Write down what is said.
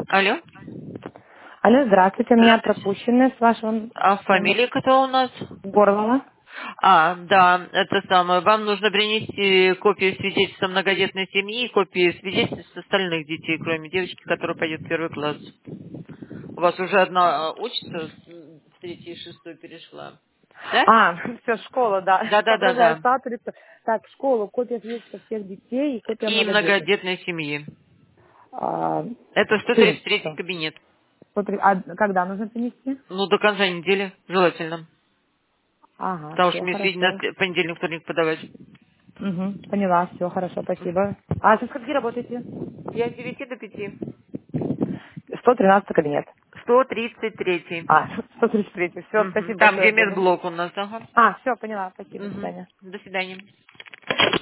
Алло. Алло, здравствуйте, у меня Здравствуйте. пропущены с вашего А фамилия кто у нас? Горлова. Да, это самое. Вам нужно принести копию свидетельства многодетной семьи и копию свидетельств остальных детей, кроме девочки, которая пойдет в первый класс. У вас уже одна учится, в третий и шестой перешла. Да? Все, школа, да. Соображаю, Да. статурица. Так, школа, копия свидетельства всех детей и копия И многодетных. многодетной семьи. А, Это Все. 133 кабинет. А когда нужно принести? Ну, до конца недели, желательно. Ага, Потому что все, мне сведения хорошо. на понедельник, вторник подавать. Поняла, все, хорошо, спасибо. А со скольки работаете? Я с 9 до 5. 113 кабинет. 133. 133. Все, спасибо Там, большое, где я поняла. медблок у нас, ага. Все, поняла, спасибо, до свидания. До свидания.